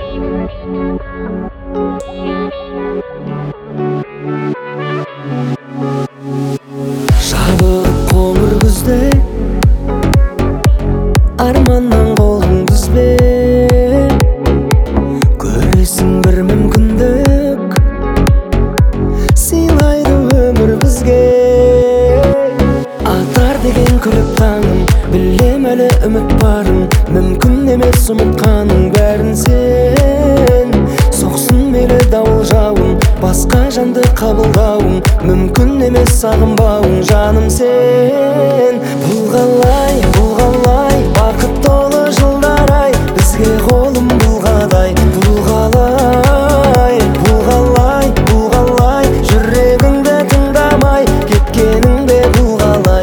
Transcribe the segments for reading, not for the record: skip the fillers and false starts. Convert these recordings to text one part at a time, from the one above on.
Жабығып қоңыр күзде арманнан қолың күзбе, көресің бір мүмкіндік сыйлайды өмір бізге. Атар деген күліп таңым, білем әлі үміт барын, мүмкін емес ұмытқаның бәрін сен. Соқсын мейлі дауыл жауын, басқа жанды қабылдауың, мүмкін емес сағынбауың жаным сен. Бұл қалай бақыт толы жылдар ай, бізге қолым бұлғадай. Бұл қалай жүрегіңді тыңдамай кеткенің бе. Бұл қалай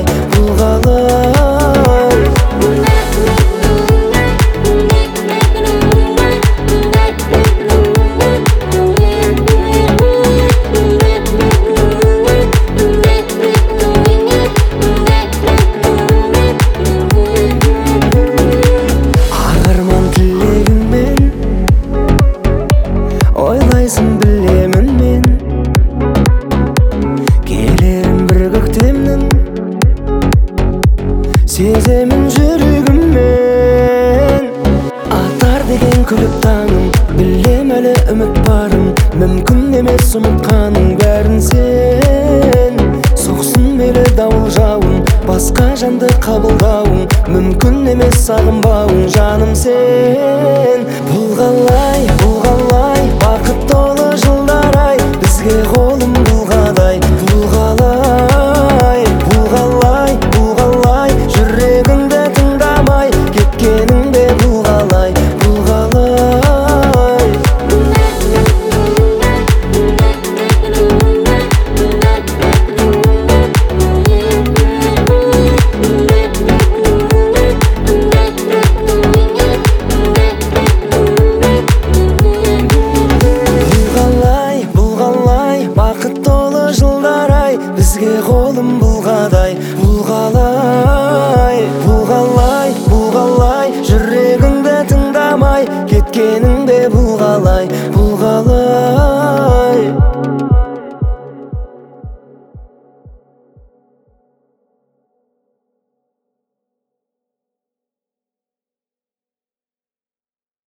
ойлайсың білемін мен, келерім бір көктемнің сеземін жүрегіммен. Атар деген күліп таңым, білем әлі үміт барын, мүмкін емес ұмытқаның бәрін сен. Соқсын мейлі дауыл жауын, басқа жанды қабылдауың, мүмкін емес сағынбауың жаным сен. Бұл қалай